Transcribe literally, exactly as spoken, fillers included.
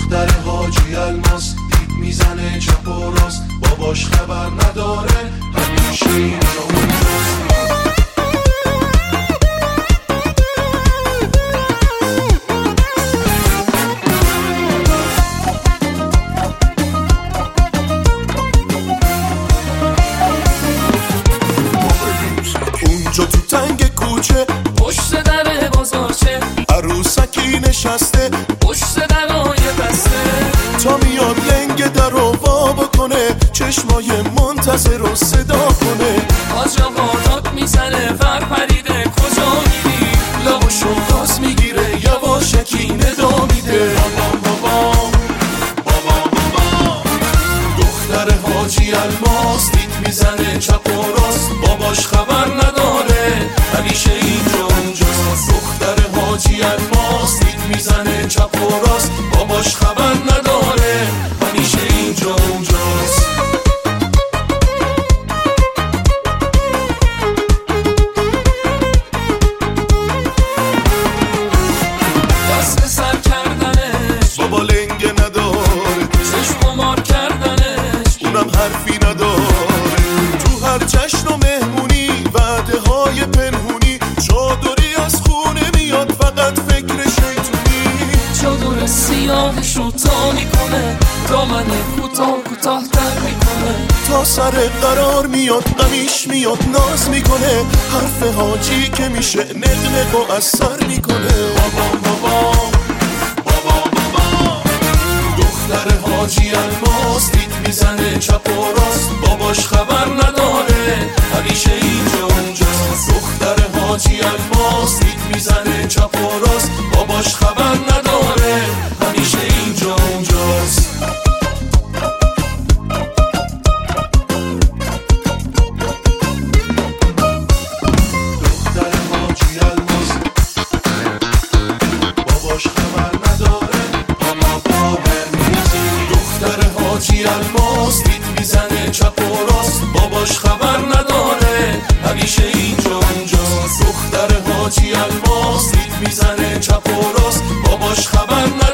دختر حاجی الماس دید میزنه چپ و راست، باباش خبر نداره همیشه اینجا اونجاست. اونجا تو تنگ کوچه پشت در بازارچه عروسکی نشسته پشت درای بسته، تا میاد لنگ در رو وا بکنه، چشمای منتظر رو صدا کنه. آج آقا داد میزنه ور پریده کجا میری، لباشو باز میگیره یواشکی ندا میده. بابا بابا بابا بابا دختر حاجی الماس دید میزنه چپ و راست، باباش خبر نداره همیشه اینجا اونجاست. دختر حاجی الماس دید میزنه چپ و راست، باباش خبر نداره همیشه اینجا اونجاست. دست سر کردنش بابا لنگ نداره، چشم مار کردنش اونم حرفی نداره. تو هر جشن و مهمونی وعده های پنهونی، چادری از خونه میاد فقط فکر شیطونی. چادر سیاهش رو تا میکنه، دامن کوتاه کوتاه تر میکنه، تا سر قرار میاد غمیش میاد ناز میکنه. حرف حاجی که میشه نقنق و اثر میکنه. بابا بابا بابا بابا دختر حاجی الماس دید میزنه چپ و راست، باباش خبر نداره همیشه اینجا اونجاست. دختر حاجی الماس دید میزنه چپ و راست، باباش خبر نداره همیشه اینجا اونجاست. دختر حاجی الماس باباش خبر نداره اما باور میزی. دختر حاجی الماس دید میزنه چپ و راست، باباش خبر نداره همیشه اینجا اونجاست. دختر حاجی الماس دید میزنه چپ و راست، باباش خبر نداره